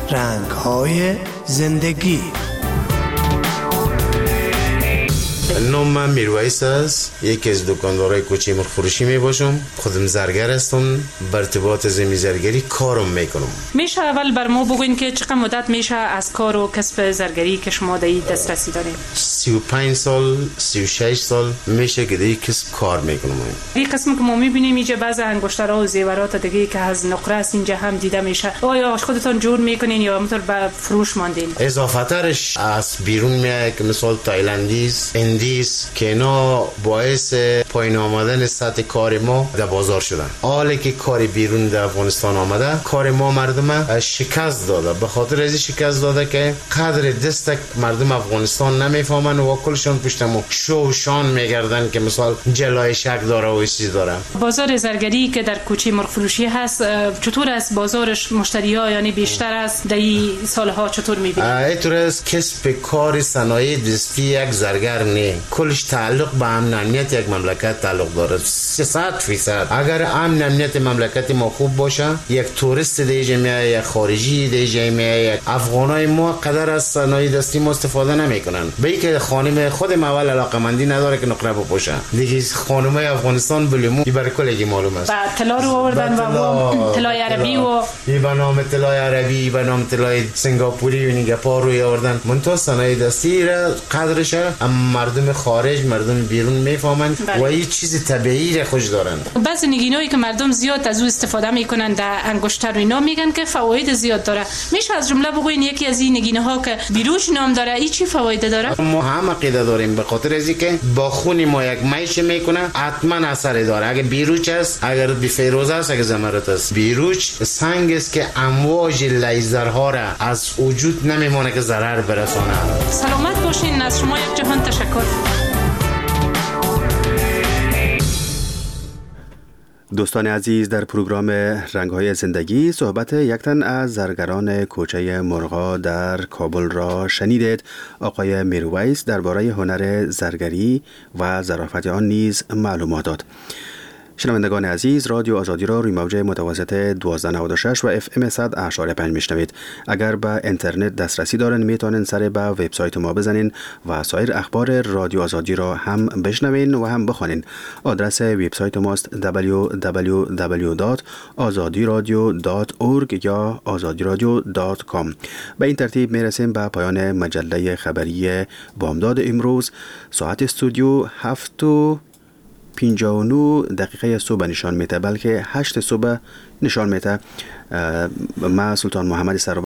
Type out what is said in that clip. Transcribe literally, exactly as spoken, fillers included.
رنگ‌های زندگی. نام من میرویس است. یکی از دکاندارای کوچه مرغ فروشی می باشم. خودم زرگر هستم. بر ارتباط زمین زرگری کارم میکنم. میشه اول بر ما بگوین که چقدر مدت میشه از کار و کسب زرگری که شما در این دسترسی دارین؟ سی و پنج سال سی و شش سال میشه که در این کسب کار میکنم. این قسم که ما میبینیم اینجا بعضی انگشترها و زیورات دیگه که از نقره است اینجا هم دیده میشه. آیا خودتون جور میکنین یا همونطور به فروش ماندین؟ اضافه ترش از بیرون میاد که مثال تایلندیز، اندیز که اینا باعث پایین آمدن سطح کار ما در بازار شدن. حالی که کار بیرون در افغانستان آمده، کار ما مردم شکست داده. به خاطر از شکست داده که قدر دستک مردم افغانستان نمیفهمن و کلشون پشتمو شو شان میگردن که مثال جلای شک داره و چیز داره. بازار زرگری که در کوچه مرغ فروشی هست چطور است؟ بازارش مشتری‌ها یعنی بیشتر است در این سالها چطور می‌بینید؟ اینطور است کسب کار صنایع دستی یک زرگر نه، کلش تعلق به امن امنیت یک مملکت تعلق داره. صد فیصد اگر امن امنیت مملکت ما خوب باشه، یک توریست دیگه میاد، یک خارجی دیگه میاد، یک افغانای ما قدر از صنایع دستی ما استفاده نمیکنن. به اینکه خانم خودم اول علاقمندی نداره که نقره بپوشه. دیگه خانمای افغانستان بلیمو این برای کلگی معلوم است. بعد طلا رو آوردن و طلای عربی و این به نام طلای عربی، به نام طلای سنگاپوری و نیگاپار روی آوردن. منتها صنایع دستی را قدرش مردم خارج، مردم بیرون میفهمند و این چیز طبیعی را خوش دارن. بعضی نگینایی که مردم زیاد از او استفاده میکنن در انگشتر و اینا میگن که فواید زیاد داره. میشه از جمله بگوین یکی از این نگینه ها که بیروش نام داره این چی فواید داره؟ ما هم عقیده داریم به خاطر از اینکه با خون ما یک میشه میکنه، حتما اثر داره. اگه بیروچ است، اگر بی فیروز است، اگر زمرد است. بیروچ سنگ است که امواج لیزرها را از وجود نمیمونه که ضرر برسونه. سلامت باشین. از شما یک جهان تشکر. دوستان عزیز، در پروگرام رنگ‌های زندگی صحبت یک تن از زرگران کوچه مرغا در کابل را شنیدید. آقای میرویس درباره هنر زرگری و ظرافت آن نیز معلومات داد. شنوندگان عزیز، رادیو آزادی را روی موج متوسط دوازده نود و شش و اف ام صد اشاری پنج میشنوید. اگر به اینترنت دسترسی دارین میتونین سر به وبسایت ما بزنین و سایر اخبار رادیو آزادی را هم بشنوین و هم بخوانین. آدرس وبسایت ماست دبلیو دبلیو دبلیو دات آزادی رادیو دات اورگ یا آزادی رادیو دات کام. به این ترتیب میرسیم به پایان مجله خبری بامداد امروز. ساعت استودیو هفت و پنجاه و نه دقیقه صبح نشان میده، بلکه هشت صبح نشان میده. ما سلطان محمد سر